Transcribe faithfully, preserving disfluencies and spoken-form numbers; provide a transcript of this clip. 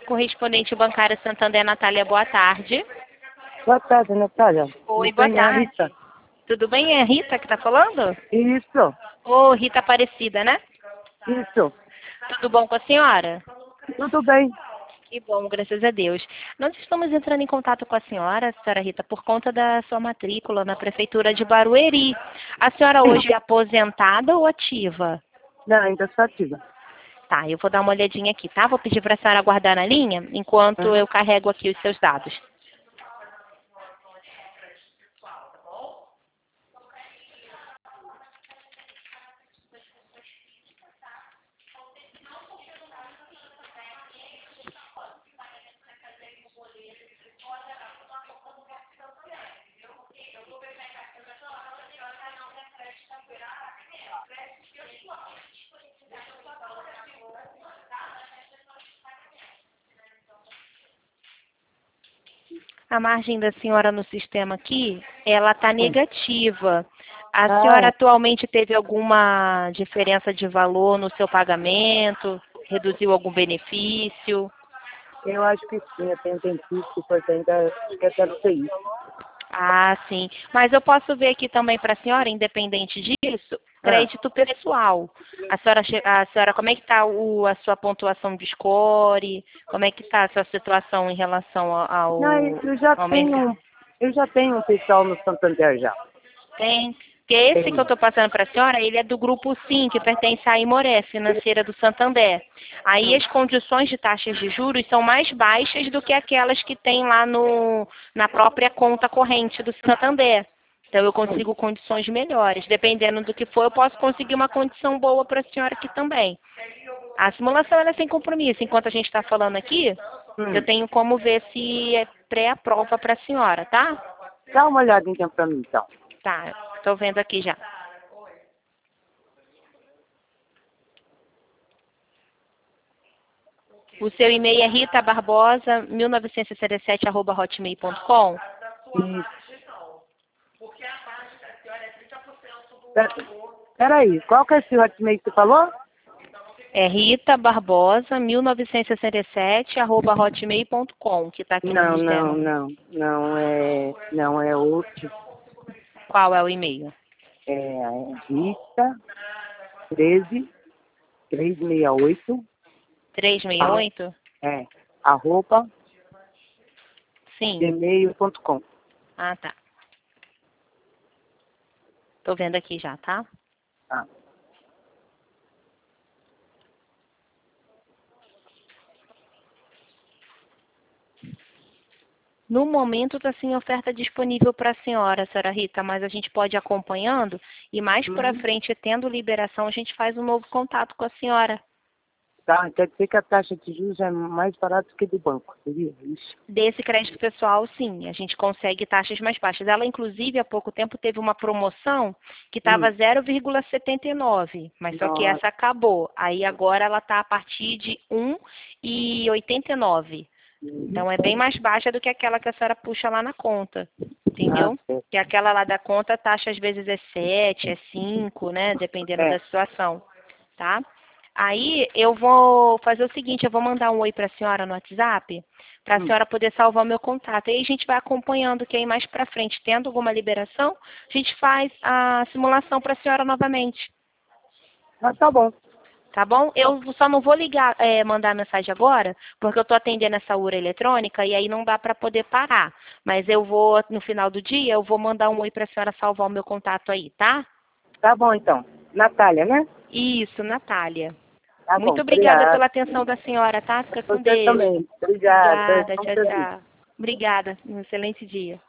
correspondente bancária Santander, Natália, boa tarde. Boa tarde, Natália. Oi, boa tarde. Rita. Tudo bem? É a Rita que está falando? Isso, Ô, Rita Aparecida, né? isso. Tudo bom com a senhora? Tudo bem. Que bom, graças a Deus. Nós estamos entrando em contato com a senhora, senhora Rita, por conta da sua matrícula na Prefeitura de Barueri. A senhora hoje é aposentada ou ativa? Não, ainda sou ativa. Tá, eu vou dar uma olhadinha aqui, tá? Vou pedir para a senhora aguardar na linha enquanto Uhum. eu carrego aqui os seus dados. A margem da senhora no sistema aqui, ela está negativa. A Ah. senhora atualmente teve alguma diferença de valor no seu pagamento? Reduziu algum benefício? Eu acho que sim, eu tenho dentista, pois ainda acho que deve ser isso. Ah, sim. Mas eu posso ver aqui também para a senhora, independente disso, crédito pessoal. A senhora, che- a senhora como é que está a sua pontuação de score? Como é que está a sua situação em relação ao, ao, Não, eu já ao tenho, mercado? eu já tenho um pessoal no Santander já. Tem. Porque esse Tem. que eu estou passando para a senhora, ele é do grupo SIM, que pertence à Imoré, financeira do Santander. Aí Hum. as condições de taxas de juros são mais baixas do que aquelas que tem lá no, na própria conta corrente do Santander. Então eu consigo condições melhores. Dependendo do que for, eu posso conseguir uma condição boa para a senhora aqui também. A simulação ela é sem compromisso. Enquanto a gente está falando aqui, Hum. eu tenho como ver se é pré-aprova para a senhora, tá? Dá uma olhada então pra mim, então. Tá, estou vendo aqui já. O seu e-mail é rita barbosa mil novecentos e sessenta e sete arroba hotmail ponto com? Isso. Pera- Peraí, qual que é esse hotmail que você falou? É rita barbosa mil novecentos e sessenta e sete arroba hotmail ponto com, que está aqui no Não, sistema. não, não. Não é, não é outro. Qual é o e-mail? É Rita treze trezentos e sessenta e oito. trezentos e sessenta e oito? É, arroba Sim. gmail ponto com. Ah, tá. Estou vendo aqui já, tá? Ah. No momento está sem oferta disponível para a senhora, senhora Rita, mas a gente pode ir acompanhando e mais para Uhum. frente, tendo liberação, a gente faz um novo contato com a senhora. Tá, quer dizer que a taxa de juros é mais barata que do banco, seria isso? Desse crédito pessoal, sim, a gente consegue taxas mais baixas. Ela, inclusive, há pouco tempo teve uma promoção que estava Hum. zero vírgula setenta e nove, mas só que Nossa. essa acabou. Aí agora ela está a partir de um vírgula oitenta e nove. Então é bem mais baixa do que aquela que a senhora puxa lá na conta, entendeu? Ah, certo. Que aquela lá da conta, a taxa às vezes é sete, é cinco, né? Dependendo É. da situação, tá? Aí eu vou fazer o seguinte, eu vou mandar um oi para a senhora no WhatsApp, para a Hum. senhora poder salvar o meu contato. Aí a gente vai acompanhando, que aí mais para frente, tendo alguma liberação, a gente faz a simulação para a senhora novamente. Ah, tá bom. Tá bom? Eu só não vou ligar, é, mandar mensagem agora, porque eu estou atendendo essa URA eletrônica e aí não dá para poder parar. Mas eu vou, no final do dia, eu vou mandar um oi para a senhora salvar o meu contato aí, tá? Tá bom, então. Natália, né? Isso, Natália. Tá Muito bom, obrigada obrigado. pela atenção da senhora, tá? Fica com Você Deus. também. Obrigada. Obrigada, Tão tchau, feliz. tchau. Obrigada, um excelente dia.